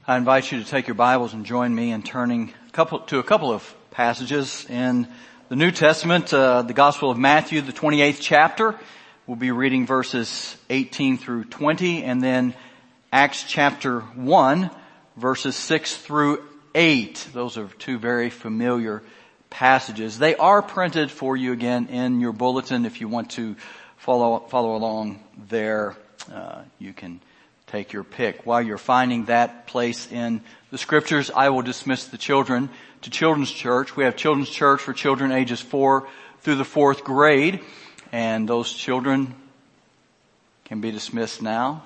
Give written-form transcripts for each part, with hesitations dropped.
I invite you to take your Bibles and join me in turning to a couple of passages in the New Testament, the Gospel of Matthew, the 28th chapter. We'll be reading verses 18 through 20, and then Acts chapter 1, verses 6 through 8. Those are two very familiar passages. They are printed for you again in your bulletin. If you want to follow along there, you can take your pick. While you're finding that place in the scriptures, I will dismiss the children to children's church. We have children's church for children ages 4 through the 4th grade, and those children can be dismissed now.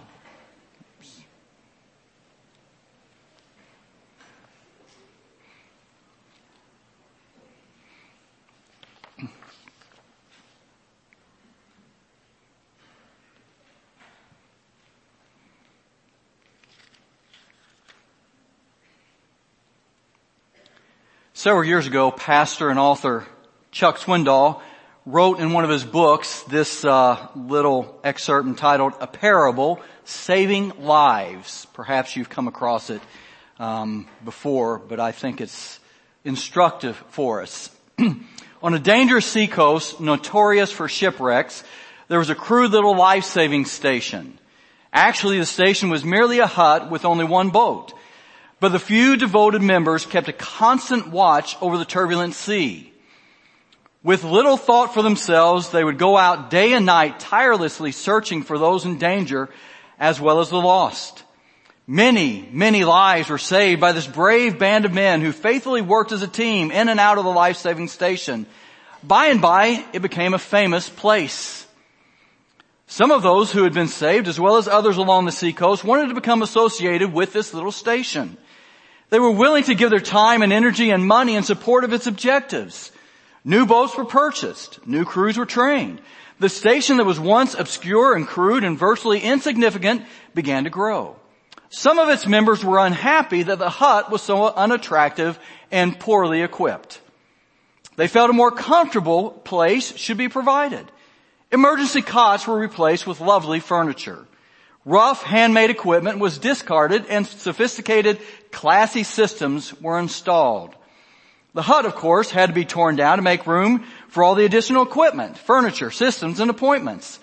Several years ago, pastor and author Chuck Swindoll wrote in one of his books this little excerpt entitled "A Parable, Saving Lives." Perhaps you've come across it before, but I think it's instructive for us. On a dangerous seacoast notorious for shipwrecks, there was a crude little life-saving station. Actually, the station was merely a hut with only one boat. But the few devoted members kept a constant watch over the turbulent sea. With little thought for themselves, they would go out day and night tirelessly searching for those in danger as well as the lost. Many, many lives were saved by this brave band of men who faithfully worked as a team in and out of the life-saving station. By and by, it became a famous place. Some of those who had been saved, as well as others along the seacoast, wanted to become associated with this little station. They were willing to give their time and energy and money in support of its objectives. New boats were purchased. New crews were trained. The station that was once obscure and crude and virtually insignificant began to grow. Some of its members were unhappy that the hut was so unattractive and poorly equipped. They felt a more comfortable place should be provided. Emergency cots were replaced with lovely furniture. Rough handmade equipment was discarded and sophisticated, classy systems were installed. The hut, of course, had to be torn down to make room for all the additional equipment, furniture, systems, and appointments.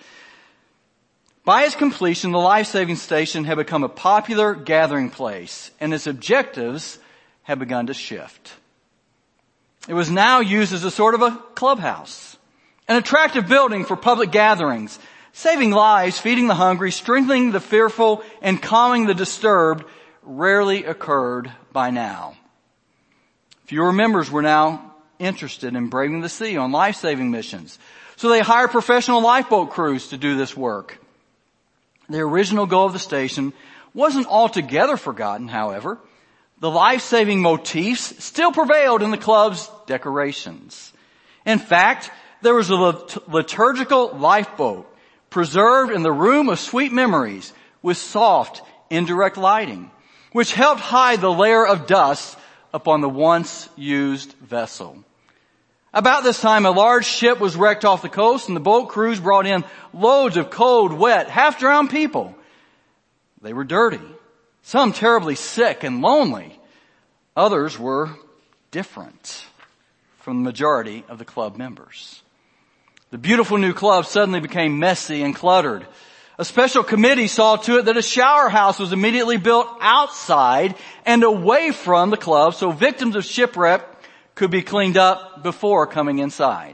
By its completion, the life-saving station had become a popular gathering place, and its objectives had begun to shift. It was now used as a sort of a clubhouse, an attractive building for public gatherings. Saving lives, feeding the hungry, strengthening the fearful, and calming the disturbed rarely occurred by now. Fewer members were now interested in braving the sea on life-saving missions, so they hired professional lifeboat crews to do this work. The original goal of the station wasn't altogether forgotten, however. The life-saving motifs still prevailed in the club's decorations. In fact, there was a liturgical lifeboat preserved in the room of sweet memories with soft, indirect lighting, which helped hide the layer of dust upon the once used vessel. About this time, a large ship was wrecked off the coast, and the boat crews brought in loads of cold, wet, half-drowned people. They were dirty, some terribly sick and lonely. Others were different from the majority of the club members. The beautiful new club suddenly became messy and cluttered. A special committee saw to it that a shower house was immediately built outside and away from the club so victims of shipwreck could be cleaned up before coming inside.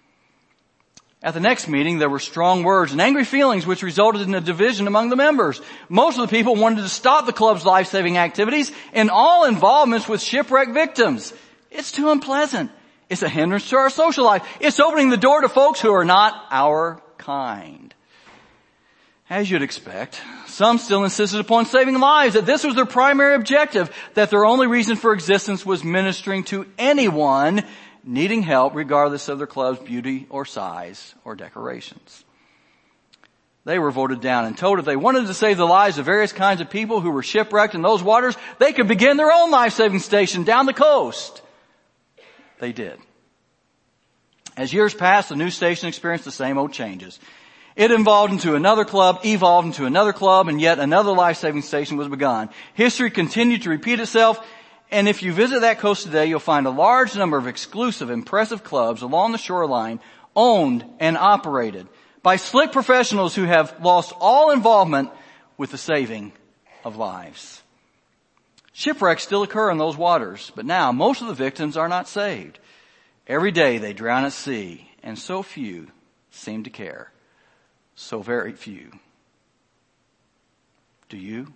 At the next meeting, there were strong words and angry feelings which resulted in a division among the members. Most of the people wanted to stop the club's life-saving activities and all involvements with shipwreck victims. It's too unpleasant. It's a hindrance to our social life. It's opening the door to folks who are not our kind. As you'd expect, some still insisted upon saving lives, that this was their primary objective, that their only reason for existence was ministering to anyone needing help regardless of their club's beauty or size or decorations. They were voted down and told if they wanted to save the lives of various kinds of people who were shipwrecked in those waters, they could begin their own life-saving station down the coast. They did. As years passed, the new station experienced the same old changes. It evolved into another club, and yet another life-saving station was begun. History continued to repeat itself, and if you visit that coast today, you'll find a large number of exclusive, impressive clubs along the shoreline, owned and operated by slick professionals who have lost all involvement with the saving of lives. Shipwrecks still occur in those waters, but now most of the victims are not saved. Every day they drown at sea, and so few seem to care. So very few. Do you?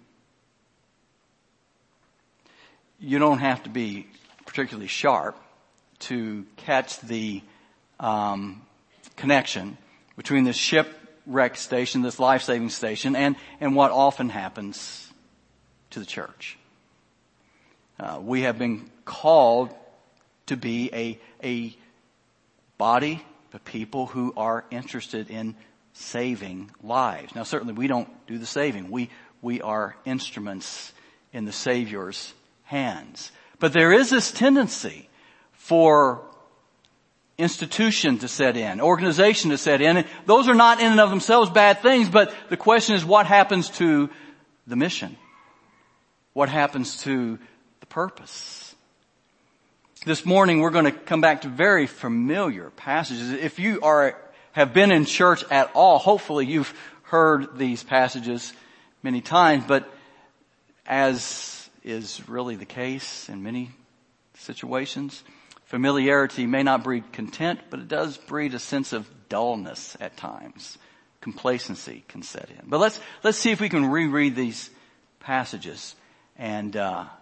You don't have to be particularly sharp to catch the connection between this shipwreck station, this life-saving station, and what often happens to the church. We have been called to be a body of people who are interested in saving lives. Now certainly we don't do the saving. We are instruments in the Savior's hands. But there is this tendency for institution to set in, organization to set in. Those are not in and of themselves bad things, but the question is what happens to the mission? What happens to the purpose? This morning we're going to come back to very familiar passages. If you have been in church at all, hopefully you've heard these passages many times, but as is really the case in many situations, familiarity may not breed content, but it does breed a sense of dullness at times. Complacency can set in. But let's see if we can reread these passages and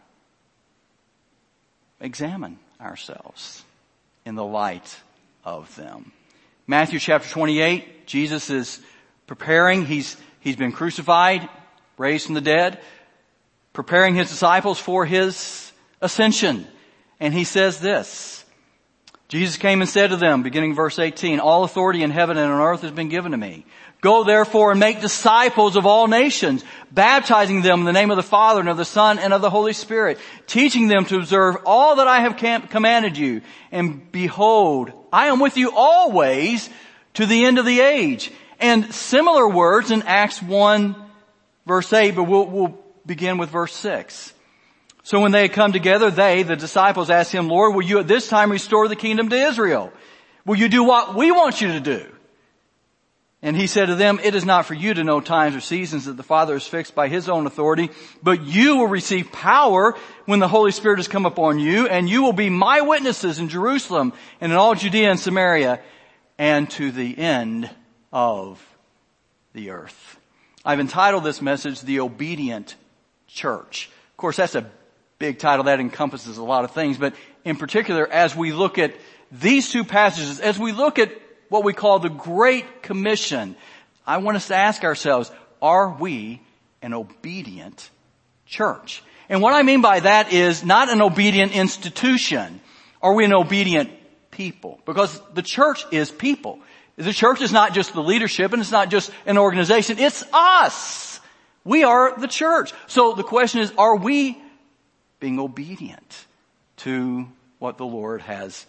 examine ourselves in the light of them. Matthew chapter 28, Jesus is preparing. He's been crucified, raised from the dead, preparing his disciples for his ascension. And he says this, Jesus came and said to them, beginning verse 18, all authority in heaven and on earth has been given to me. Go therefore and make disciples of all nations, baptizing them in the name of the Father and of the Son and of the Holy Spirit, teaching them to observe all that I have commanded you. And behold, I am with you always to the end of the age. And similar words in Acts 1 verse 8, but we'll begin with verse 6. So when they had come together, the disciples, asked him, Lord, will you at this time restore the kingdom to Israel? Will you do what we want you to do? And he said to them, it is not for you to know times or seasons that the Father has fixed by his own authority, but you will receive power when the Holy Spirit has come upon you, and you will be my witnesses in Jerusalem and in all Judea and Samaria and to the end of the earth. I've entitled this message, The Obedient Church. Of course, that's a big title that encompasses a lot of things, but in particular, as we look at these two passages, as we look at what we call the Great Commission, I want us to ask ourselves, are we an obedient church? And what I mean by that is not an obedient institution. Are we an obedient people? Because the church is people. The church is not just the leadership and it's not just an organization. It's us. We are the church. So the question is, are we being obedient to what the Lord has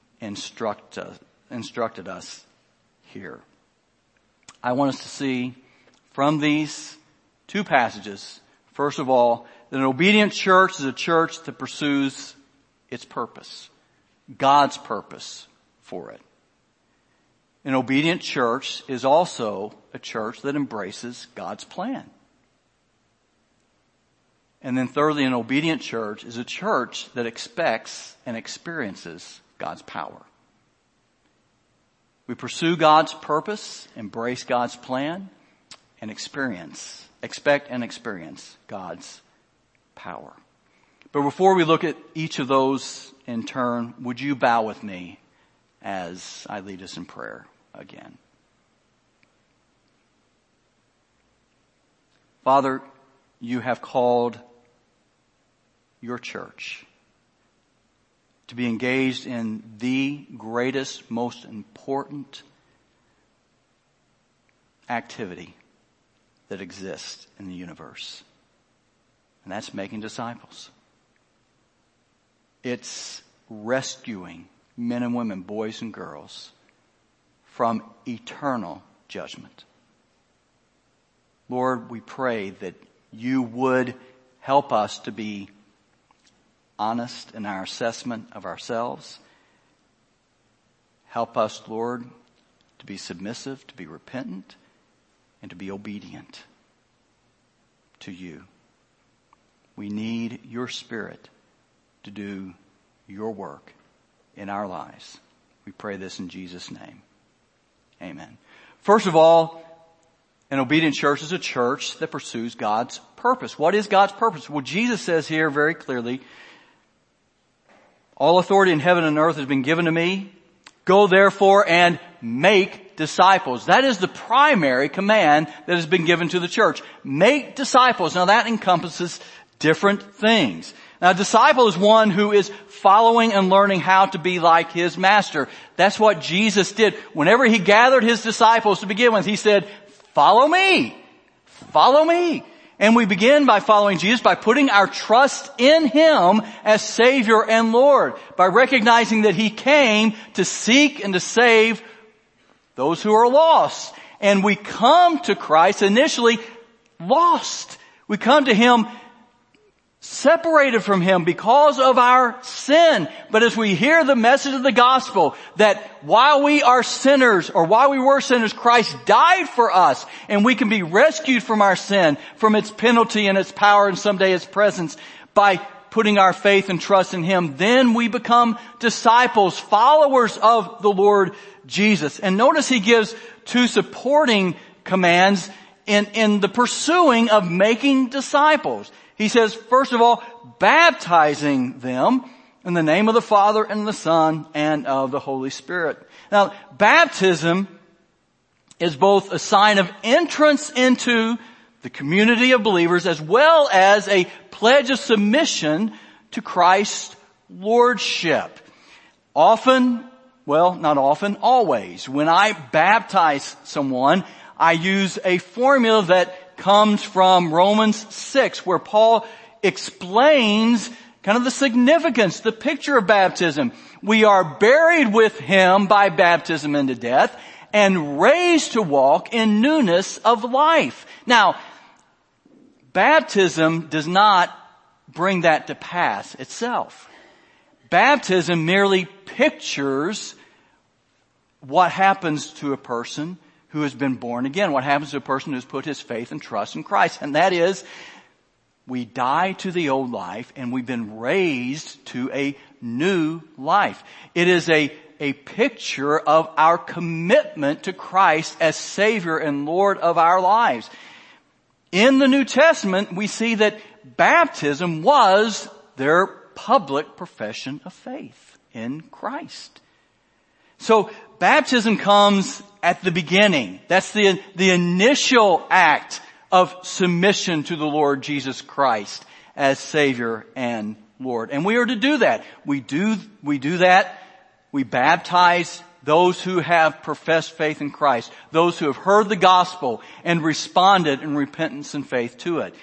instructed us here? I want us to see from these two passages, first of all, that an obedient church is a church that pursues its purpose, God's purpose for it. An obedient church is also a church that embraces God's plan. And then thirdly, an obedient church is a church that expects and experiences God's power. We pursue God's purpose, embrace God's plan, and expect and experience God's power. But before we look at each of those in turn, would you bow with me as I lead us in prayer again? Father, you have called your church to be engaged in the greatest, most important activity that exists in the universe. And that's making disciples. It's rescuing men and women, boys and girls, from eternal judgment. Lord, we pray that you would help us to be honest in our assessment of ourselves. Help us, Lord, to be submissive, to be repentant, and to be obedient to you. We need your Spirit to do your work in our lives. We pray this in Jesus' name. Amen. First of all, an obedient church is a church that pursues God's purpose. What is God's purpose? Well, Jesus says here very clearly, all authority in heaven and earth has been given to me. Go therefore and make disciples. That is the primary command that has been given to the church. Make disciples. Now that encompasses different things. Now a disciple is one who is following and learning how to be like his master. That's what Jesus did. Whenever he gathered his disciples to begin with, he said, follow me. Follow me. And we begin by following Jesus, by putting our trust in him as Savior and Lord, by recognizing that he came to seek and to save those who are lost. And we come to Christ initially lost. We come to him separated from him because of our sin. But as we hear the message of the gospel that while we are sinners, or while we were sinners, Christ died for us, and we can be rescued from our sin, from its penalty and its power and someday its presence by putting our faith and trust in him, then we become disciples, followers of the Lord Jesus. And notice he gives two supporting commands in the pursuing of making disciples. He says, first of all, baptizing them in the name of the Father and the Son and of the Holy Spirit. Now, baptism is both a sign of entrance into the community of believers as well as a pledge of submission to Christ's lordship. Often, well, not often, always, when I baptize someone, I use a formula that comes from Romans 6, where Paul explains kind of the significance, the picture of baptism. We are buried with him by baptism into death and raised to walk in newness of life. Now, baptism does not bring that to pass itself. Baptism merely pictures what happens to a person who has been born again, what happens to a person who has put his faith and trust in Christ. And that is, we die to the old life and we've been raised to a new life. It is a picture of our commitment to Christ as Savior and Lord of our lives. In the New Testament, we see that baptism was their public profession of faith in Christ. So baptism comes at the beginning. That's the initial act of submission to the Lord Jesus Christ as Savior and Lord. And we are to do that. We do that. We baptize those who have professed faith in Christ, those who have heard the gospel and responded in repentance and faith to it.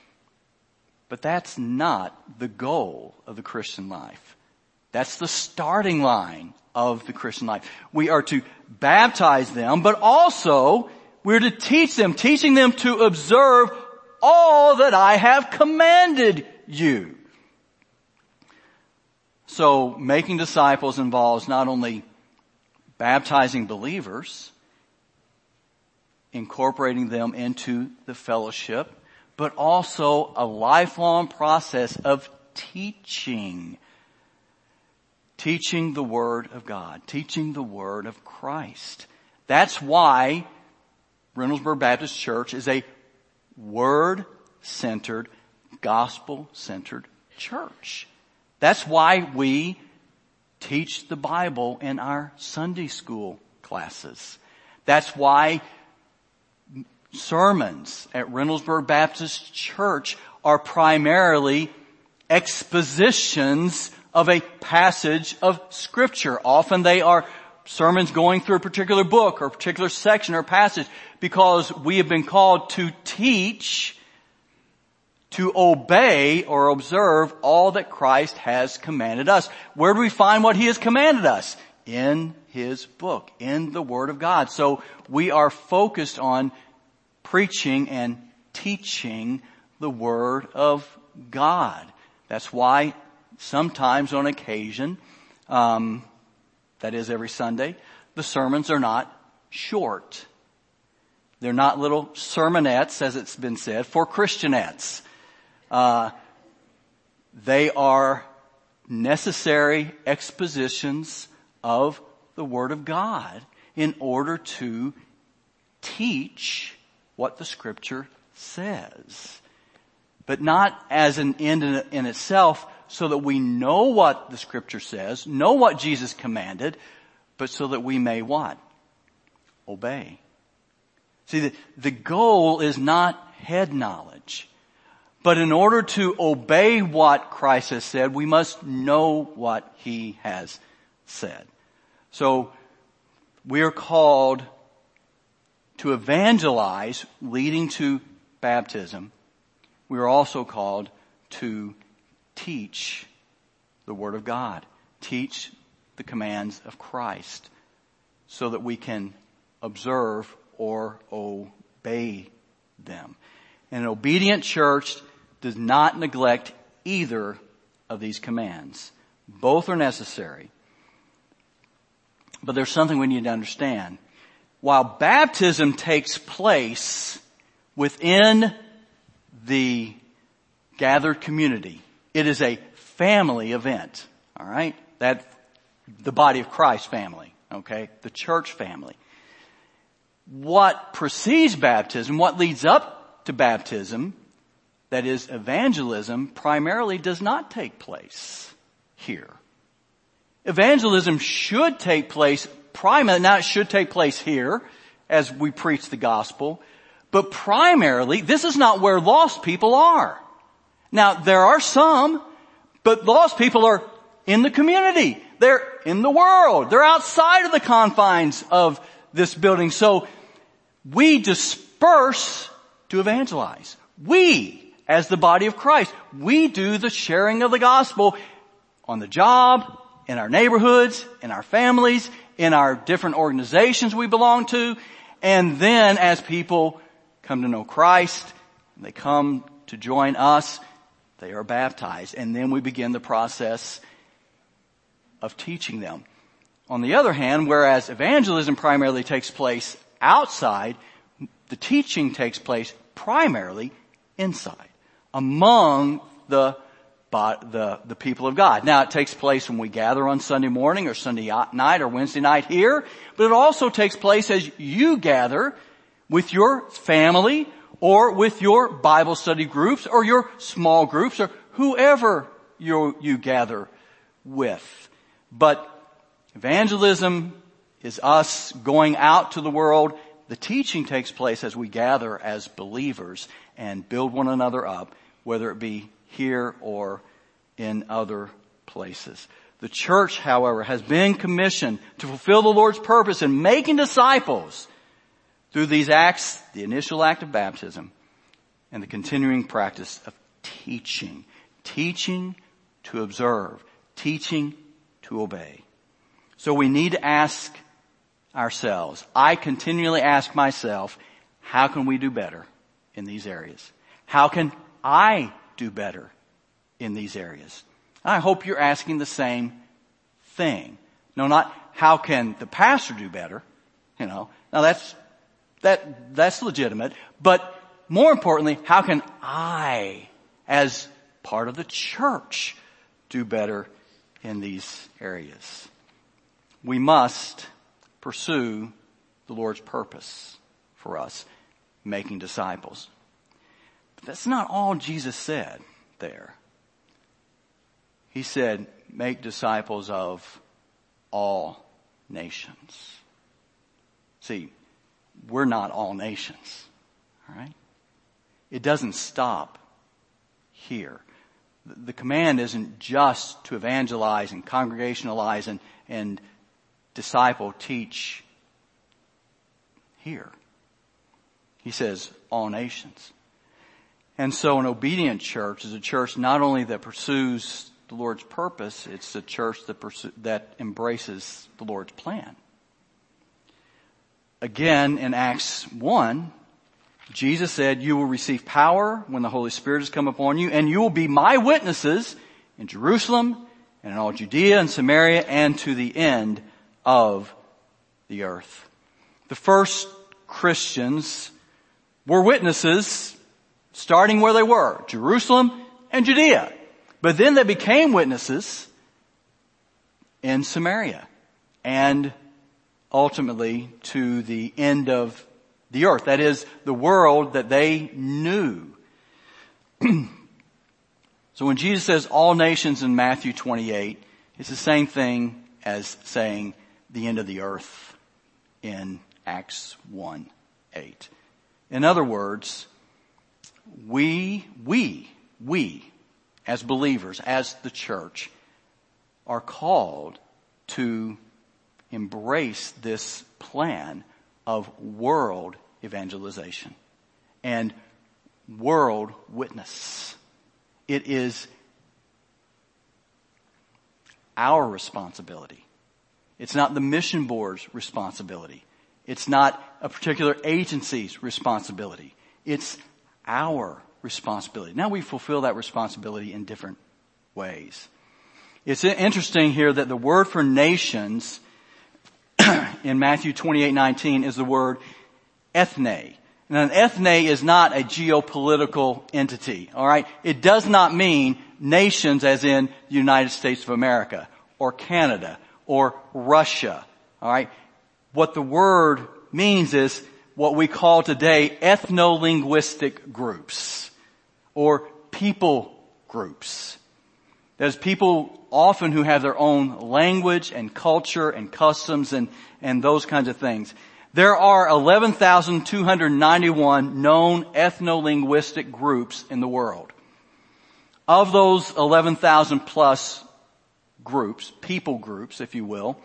But that's not the goal of the Christian life. That's the starting line of the Christian life. We are to baptize them, but also we're to teach them, teaching them to observe all that I have commanded you. So making disciples involves not only baptizing believers, incorporating them into the fellowship, but also a lifelong process of teaching the Word of God, teaching the Word of Christ. That's why Reynoldsburg Baptist Church is a Word-centered, gospel-centered church. That's why we teach the Bible in our Sunday school classes. That's why sermons at Reynoldsburg Baptist Church are primarily expositions of a passage of Scripture. Often they are sermons going through a particular book or a particular section or passage, because we have been called to teach, to obey or observe all that Christ has commanded us. Where do we find what He has commanded us? In His book, in the Word of God. So we are focused on preaching and teaching the Word of God. That's why sometimes on occasion, that is every Sunday, the sermons are not short. They're not little sermonettes, as it's been said, for Christianettes. They are necessary expositions of the Word of God in order to teach what the Scripture says. But not as an end in itself, so that we know what the Scripture says, know what Jesus commanded, but so that we may what? Obey. See, the goal is not head knowledge. But in order to obey what Christ has said, we must know what He has said. So we are called to evangelize, leading to baptism. We are also called to teach the Word of God, teach the commands of Christ, so that we can observe or obey them. An obedient church does not neglect either of these commands. Both are necessary. But there's something we need to understand. While baptism takes place within the gathered community, it is a family event. All right? That the body of Christ family, okay? The church family. What precedes baptism, what leads up to baptism, that is evangelism, primarily does not take place here. Evangelism should take place now it should take place here as we preach the gospel, but primarily this is not where lost people are. Now there are some, but lost people are in the community. They're in the world. They're outside of the confines of this building. So we disperse to evangelize. We, as the body of Christ, we do the sharing of the gospel on the job, in our neighborhoods, in our families, in our different organizations we belong to. And then as people come to know Christ, they come to join us, they are baptized. And then we begin the process of teaching them. On the other hand, whereas evangelism primarily takes place outside, the teaching takes place primarily inside, among the people of God. Now, it takes place when we gather on Sunday morning or Sunday night or Wednesday night here, but it also takes place as you gather with your family or with your Bible study groups or your small groups or whoever you gather with. But evangelism is us going out to the world. The teaching takes place as we gather as believers and build one another up, whether it be here or in other places. The church, however, has been commissioned to fulfill the Lord's purpose in making disciples through these acts, the initial act of baptism and the continuing practice of teaching. Teaching to observe. Teaching to obey. So we need to ask ourselves, I continually ask myself, how can we do better in these areas? How can I do better in these areas? I hope you're asking the same thing. No, not how can the pastor do better? Now that's legitimate. But more importantly, how can I, as part of the church, do better in these areas? We must pursue the Lord's purpose for us, making disciples. But that's not all Jesus said there. He said, make disciples of all nations. See, we're not all nations, all right? It doesn't stop here. The command isn't just to evangelize and congregationalize and disciple, teach here. He says all nations. And so an obedient church is a church not only that pursues the Lord's purpose, it's a church that embraces the Lord's plan. Again, in Acts 1, Jesus said, you will receive power when the Holy Spirit has come upon you, and you will be my witnesses in Jerusalem and in all Judea and Samaria and to the end of the earth. The first Christians were witnesses starting where they were, Jerusalem and Judea. But then they became witnesses in Samaria and ultimately to the end of the earth. That is, the world that they knew. So when Jesus says all nations in Matthew 28, it's the same thing as saying the end of the earth in Acts 1:8. In other words, we as believers, as the church, are called to embrace this plan of world evangelization and world witness. It is our responsibility. It's not the mission board's responsibility. It's not a particular agency's responsibility. It's our responsibility. Now we fulfill that responsibility in different ways. It's interesting here that the word for nations in Matthew 28:19 is the word ethne. Now, an ethne is not a geopolitical entity, all right? It does not mean nations as in the United States of America or Canada or Russia, all right? What the word means is what we call today ethno-linguistic groups or people groups. There's people often who have their own language and culture and customs and those kinds of things. There are 11,291 known ethno-linguistic groups in the world. Of those 11,000 plus groups, people groups, if you will,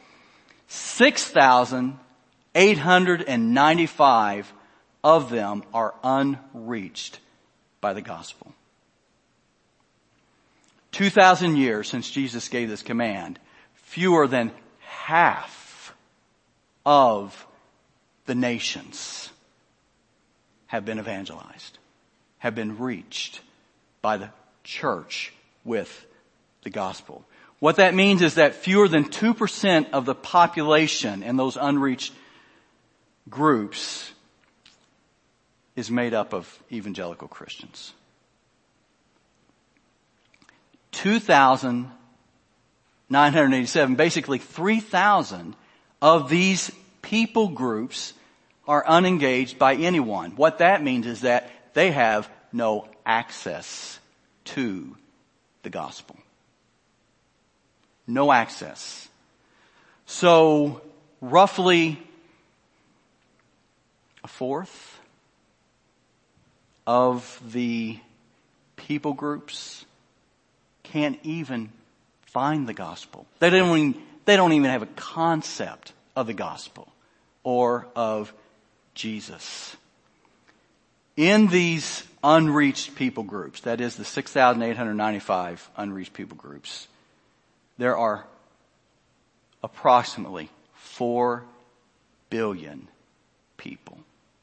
6,895 of them are unreached by the gospel. 2,000 years since Jesus gave this command, fewer than half of the nations have been evangelized, have been reached by the church with the gospel. What that means is that fewer than 2% of the population in those unreached groups is made up of evangelical Christians. 2,987, basically 3,000 of these people groups are unengaged by anyone. What that means is that they have no access to the gospel. No access. So roughly a fourth of the people groups can't even find the gospel. They don't even have a concept of the gospel or of Jesus. In these unreached people groups, that is the 6,895 unreached people groups, there are approximately 4 billion people.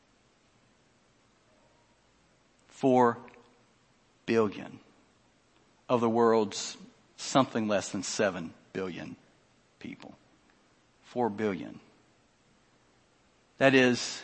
4 billion of the world's something less than 7 billion people. 4 billion. That is,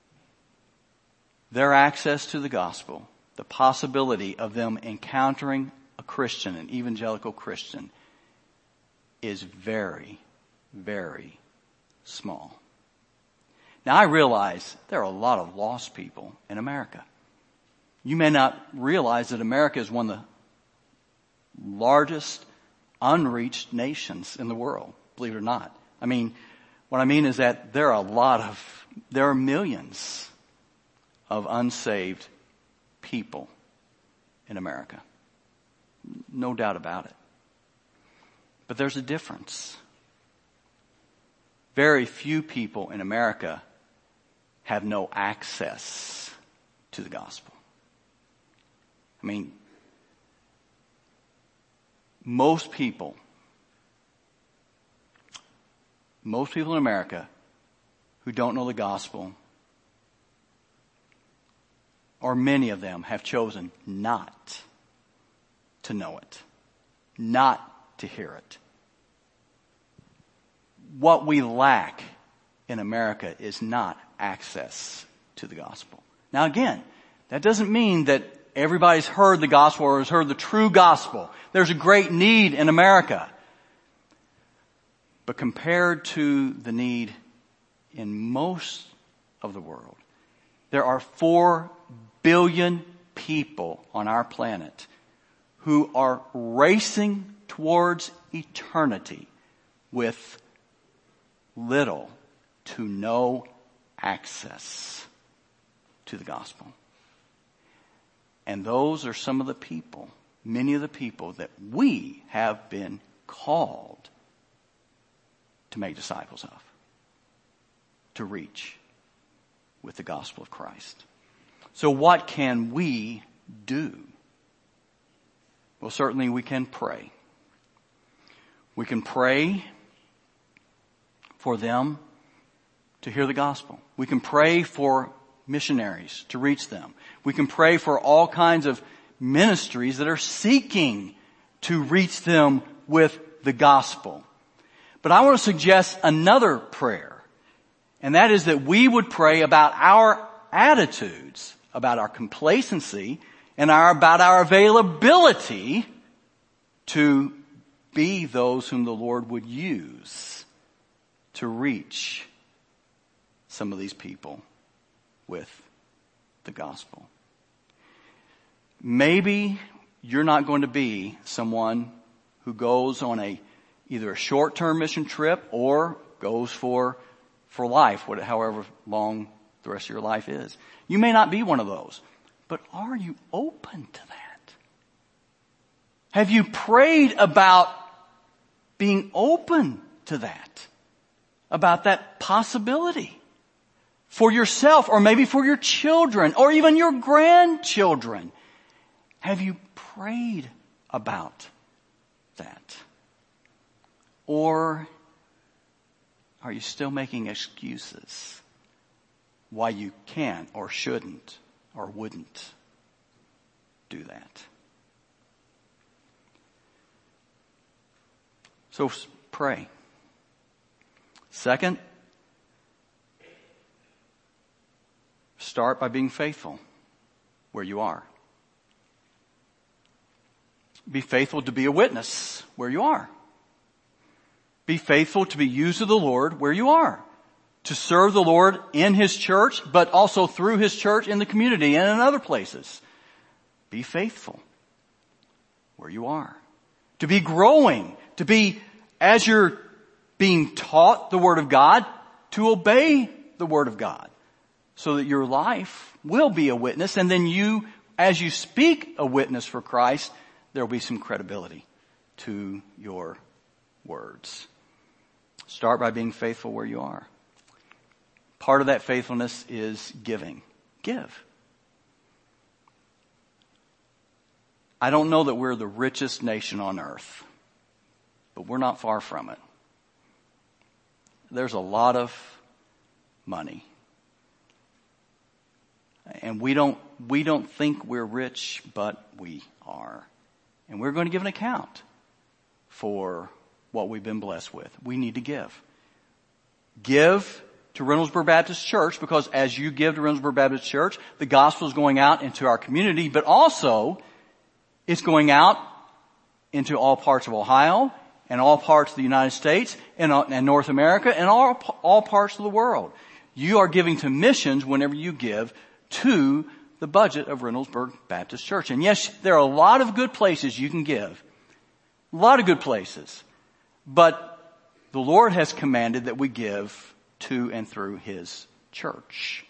their access to the gospel, the possibility of them encountering a Christian, an evangelical Christian, is very, very small. Now I realize there are a lot of lost people in America. You may not realize that America is one of the largest unreached nations in the world, believe it or not. I mean, what I mean is that there are millions of unsaved people in America. No doubt about it. But there's a difference. Very few people in America have no access to the gospel. I mean, most people in America who don't know the gospel or many of them, have chosen not to know it, not to hear it. What we lack in America is not access to the gospel. Now again, that doesn't mean that everybody's heard the gospel or has heard the true gospel. There's a great need in America. But compared to the need in most of the world, there are 4 billion people on our planet who are racing towards eternity with little to no access to the gospel. And those are some of the people, many of the people that we have been called to make disciples of, to reach with the gospel of Christ. So what can we do? Well, certainly we can pray. We can pray for them to hear the gospel. We can pray for missionaries to reach them. We can pray for all kinds of ministries that are seeking to reach them with the gospel. But I want to suggest another prayer, and that is that we would pray about our attitudes, about our complacency, and about our availability to be those whom the Lord would use to reach some of these people with the gospel. Maybe you're not going to be someone who goes on either a short-term mission trip or goes for life, however long the rest of your life is. You may not be one of those, but are you open to that? Have you prayed about being open to that? About that possibility for yourself, or maybe for your children, or even your grandchildren? Have you prayed about that? Or are you still making excuses why you can't or shouldn't or wouldn't do that? So pray. Second, start by being faithful where you are. Be faithful to be a witness where you are. Be faithful to be used of the Lord where you are. To serve the Lord in His church, but also through His church in the community and in other places. Be faithful where you are. To be growing, to be, as you're being taught the Word of God, to obey the Word of God, so that your life will be a witness, and then you, as you speak a witness for Christ, there will be some credibility to your words. Start by being faithful where you are. Part of that faithfulness is giving. Give. I don't know that we're the richest nation on earth, but we're not far from it. There's a lot of money. And we don't think we're rich, but we are. And we're going to give an account for what we've been blessed with. We need to give. Give to Reynoldsburg Baptist Church, because as you give to Reynoldsburg Baptist Church, the gospel is going out into our community, but also it's going out into all parts of Ohio and all parts of the United States and North America and all parts of the world. You are giving to missions whenever you give to the budget of Reynoldsburg Baptist Church. And yes, there are a lot of good places you can give. A lot of good places. But the Lord has commanded that we give to and through His church.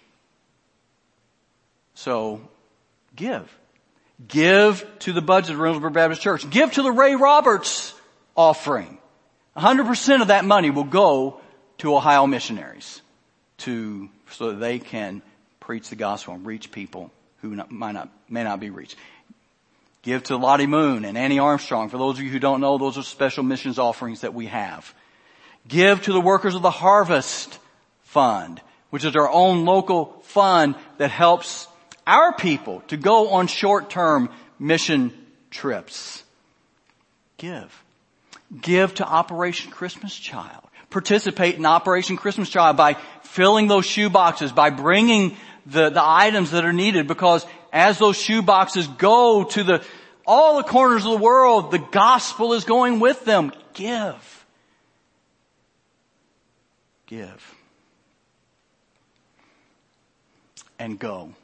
So, give. Give to the budget of Reynoldsburg Baptist Church. Give to the Ray Roberts offering. 100% of that money will go to Ohio missionaries so that they can preach the gospel and reach people who may not be reached. Give to Lottie Moon and Annie Armstrong. For those of you who don't know, those are special missions offerings that we have. Give to the workers of the Harvest Fund, which is our own local fund that helps our people to go on short-term mission trips? Give. Give to Operation Christmas Child. Participate in Operation Christmas Child by filling those shoe boxes, by bringing the items that are needed, because as those shoe boxes go to all the corners of the world, the gospel is going with them. Give. Give. And go.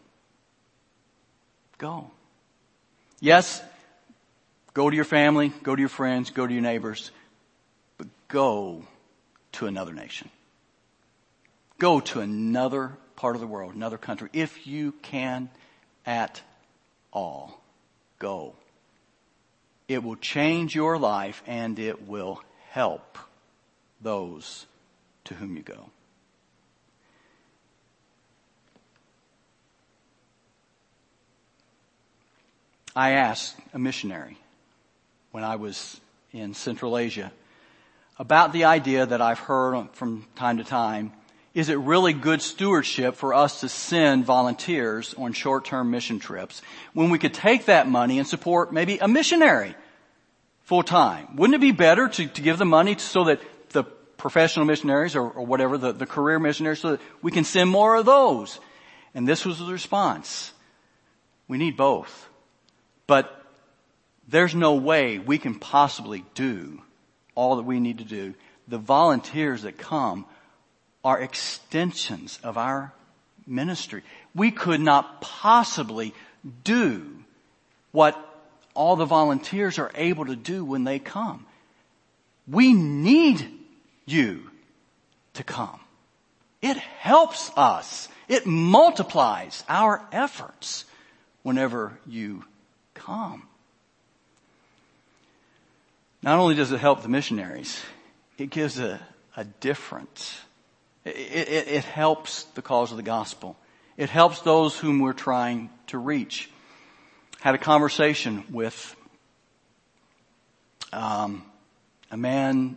Go. Yes, go to your family, go to your friends, go to your neighbors, but go to another nation. Go to another part of the world, another country. If you can at all, go. It will change your life and it will help those to whom you go. I asked a missionary when I was in Central Asia about the idea that I've heard from time to time. Is it really good stewardship for us to send volunteers on short-term mission trips when we could take that money and support maybe a missionary full time? Wouldn't it be better to give the money so that the professional missionaries or whatever, the career missionaries, so that we can send more of those? And this was the response. We need both. But there's no way we can possibly do all that we need to do. The volunteers that come are extensions of our ministry. We could not possibly do what all the volunteers are able to do when they come. We need you to come. It helps us. It multiplies our efforts whenever you come. Not only does it help the missionaries, it gives a difference. It helps the cause of the gospel. It helps those whom we're trying to reach. Had a conversation with a man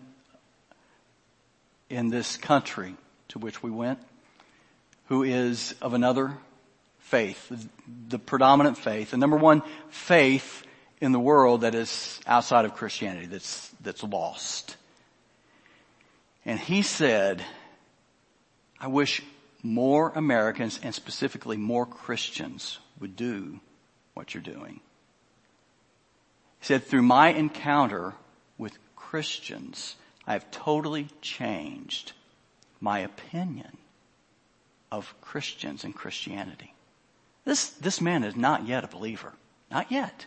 in this country to which we went who is of another faith, the predominant faith, the number one faith in the world that is outside of Christianity, that's lost. And he said, I wish more Americans and specifically more Christians would do what you're doing. He said, through my encounter with Christians, I have totally changed my opinion of Christians and Christianity. This man is not yet a believer. Not yet.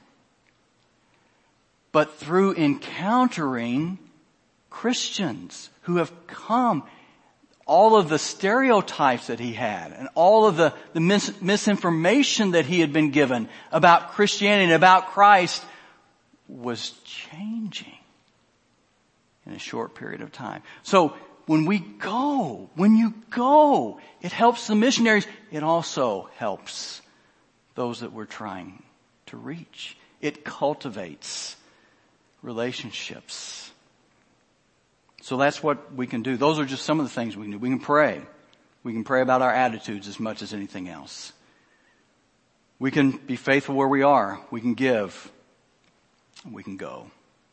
But through encountering Christians who have come, all of the stereotypes that he had and all of the misinformation that he had been given about Christianity and about Christ was changing in a short period of time. So when you go, it helps the missionaries. It also helps those that we're trying to reach. It cultivates relationships. So that's what we can do. Those are just some of the things we can do. We can pray. We can pray about our attitudes as much as anything else. We can be faithful where we are. We can give. We can go.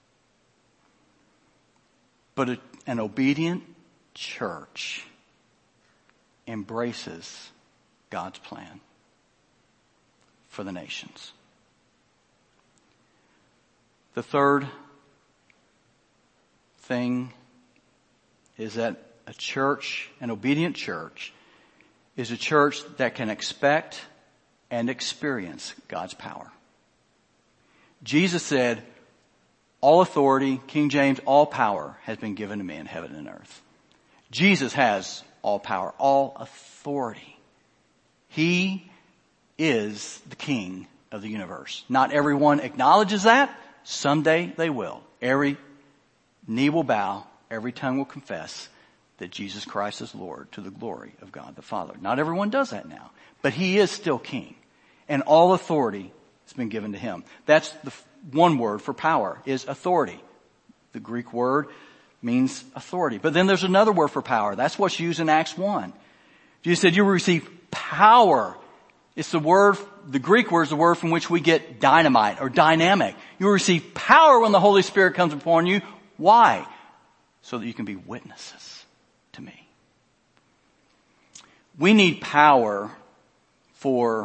But an obedient church embraces God's plan for the nations. The third thing is that a church, an obedient church, is a church that can expect and experience God's power. Jesus said, all authority, King James, all power has been given to me in heaven and earth. Jesus has all power, all authority. He is the King of the universe. Not everyone acknowledges that. Someday they will. Every knee will bow, every tongue will confess that Jesus Christ is Lord to the glory of God the Father. Not everyone does that now, but He is still King. And all authority has been given to Him. That's the one word for power, is authority. The Greek word means authority. But then there's another word for power. That's what's used in Acts 1. Jesus said you will receive power. It's the word the Greek word is the word from which we get dynamite or dynamic. You will receive power when the Holy Spirit comes upon you. Why? So that you can be witnesses to me. We need power for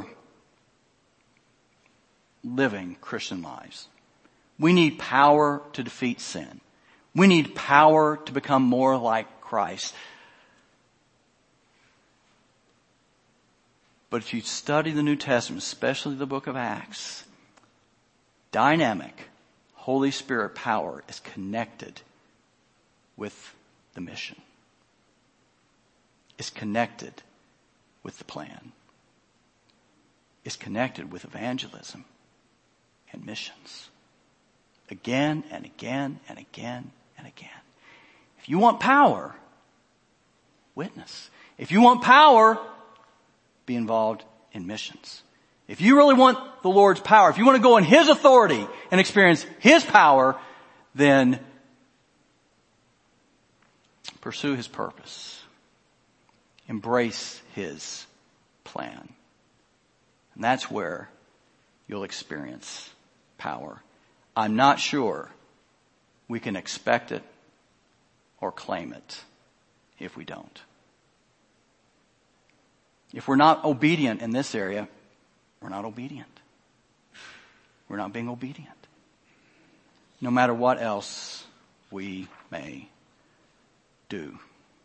living Christian lives. We need power to defeat sin. We need power to become more like Christ. But if you study the New Testament, especially the book of Acts, dynamic Holy Spirit power is connected with the mission. It's connected with the plan. It's connected with evangelism and missions. Again and again and again and again. If you want power, witness. If you want power, be involved in missions. If you really want the Lord's power, if you want to go in His authority and experience His power, then pursue His purpose. Embrace His plan. And that's where you'll experience power. I'm not sure we can expect it or claim it if we don't. If we're not obedient in this area, we're not obedient. We're not being obedient. No matter what else we may do.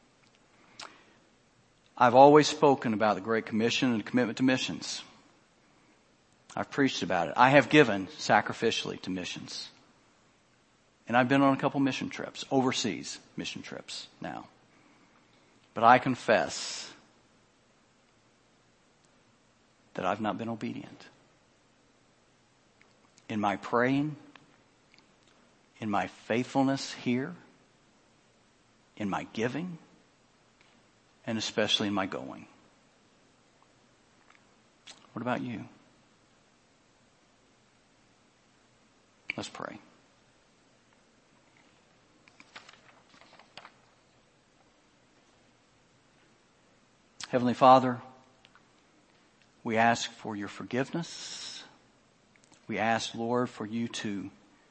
I've always spoken about the Great Commission and the commitment to missions. I've preached about it. I have given sacrificially to missions. And I've been on a couple mission trips, overseas mission trips now. But I confess that I've not been obedient. In my praying, in my faithfulness here, in my giving, and especially in my going. What about you? Let's pray. Heavenly Father, we ask for your forgiveness. We ask, Lord, for you to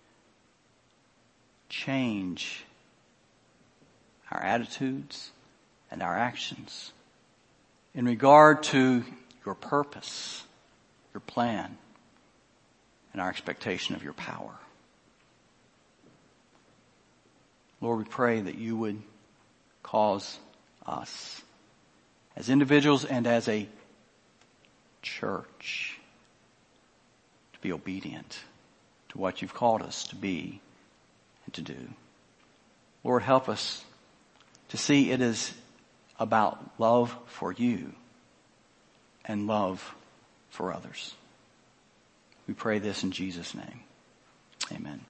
change our attitudes and our actions in regard to your purpose, your plan, and our expectation of your power. Lord, we pray that you would cause us as individuals and as a church to be obedient to what you've called us to be and to do. Lord, help us to see it is about love for you and love for others. We pray this in Jesus' name. Amen.